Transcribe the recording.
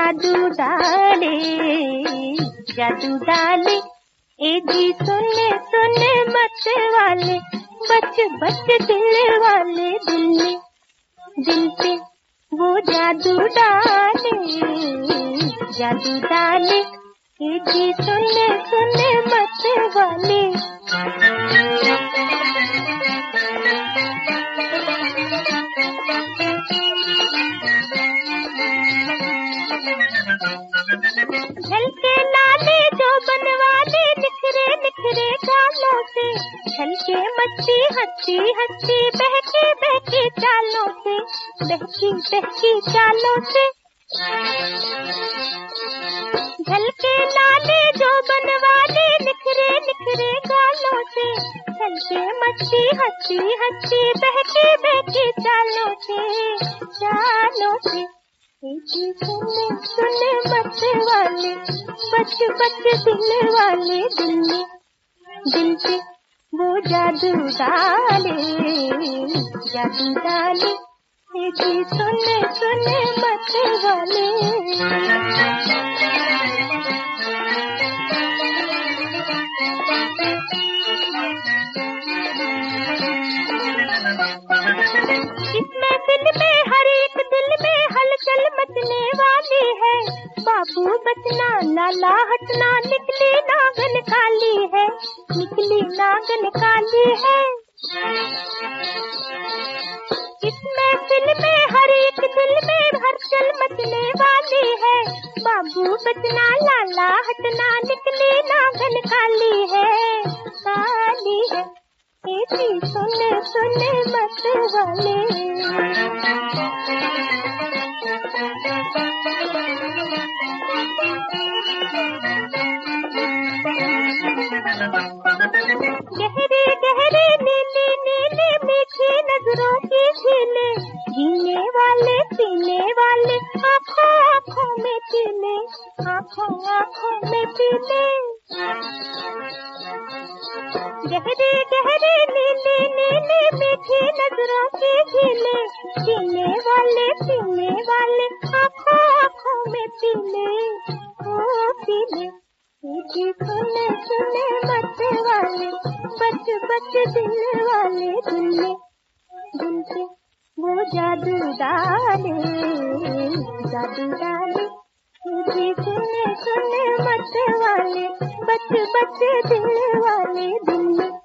जादू डाले, जादू डाले। ए जी सुने सुने मत वाले, बच बच दिल वाले, दिल पे वो जादू डाले, जादू डाले। ए जी सुने सुने मत वाले। झलके लाले जो बनवाले, निखरे निखरे गालों से, झलके मस्ती हंसी हंसी, बहकी बहकी चालों से, बहकी बहकी चालों से। झलके लाले जो बनवाले, निखरे निखरे गालों से, झलके मस्ती हंसी हंसी, बहकी बहकी चालों से, चालों से। सुने सुने मत वाले, बच बच दिल वाले, दिल पे वो जादू डाले, जादू डाले। जी सुने सुने मत वाले। इस महफिल में हर एक दिल में हलचल मचने वाली है, बाबू बचना लाला हटना, निकली नागन काली है, निकली नागन काली है। इस महफिल में हर एक दिल में हलचल मचने वाली है, बाबू बचना लाला हटना, निकली नागन काली है, काली है। ऐसी सुने सुने मत वाले। गहरे गहरे नीले नीले मीठी नजरों की झीले, जीने वाले पीने वाले, आँखों आँखों में पीले, आँखों आँखों में पीले। गहरे गहरे नीले नीले मीठी नजरों की झीले, जीने वाले पीने वाले, आँखों आँखों में पीले, ओ पीले। जी सुने सुने मत वाले, बच बच दिल वाले, दिल पे वो जादू डाले, जादू डाले। जी सुने सुने मत वाले, बच बच दिल वाले, दिल